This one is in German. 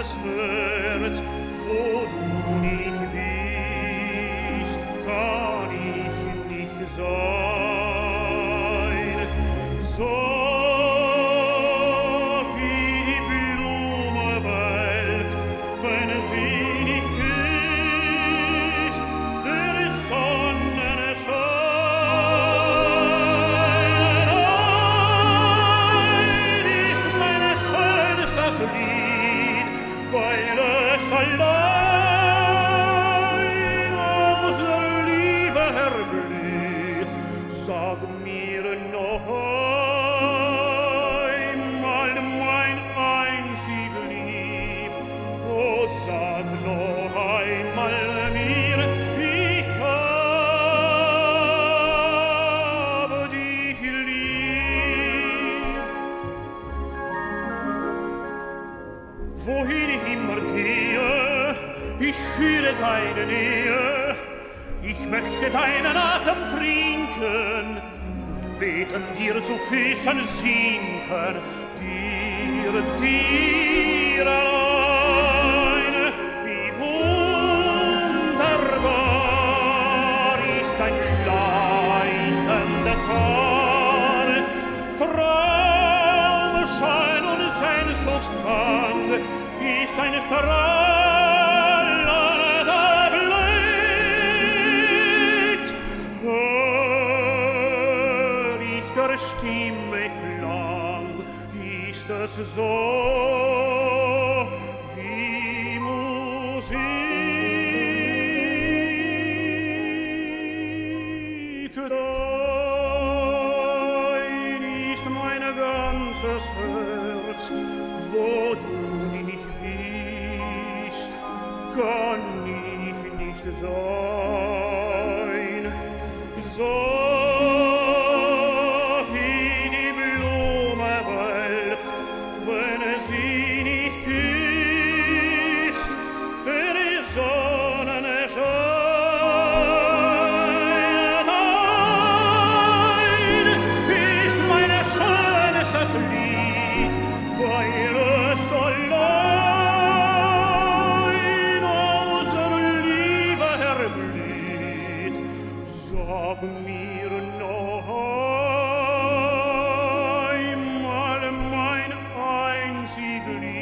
ganzes Herz, wo du nicht bist, kann ich nicht sein. So wie die Blume welkt, wenn sie nicht küsst, der Sonnenschein. Ist meine schönstes Lied, weil es allein aus der Liebe erblüht. Sag mir noch einmal, mein einzig Lieb, oh, sag noch einmal mir, ich habe dich lieb. Wohin ich immer gehe, ich fühle deine Nähe, ich möchte deinen Atem trinken, beten dir zu Füßen sinken, dir allein. Wie wunderbar ist dein leuchtendes Haar, Traumschein und Sehnsuchtsband ist ein strahlender Blick. Hör ich der Stimme Klang, ist es so wie Musik. Dein ist mein ganzes Herz, wo du nicht bist, kann ich nicht sein. So wie die Blume welkt, wenn sie nicht küsst, der Sonnenschein. Dein ist mein schönstes Lied, weil es allein aus der Liebe erblüht. Sag mir noch einmal, mein einzig Lied,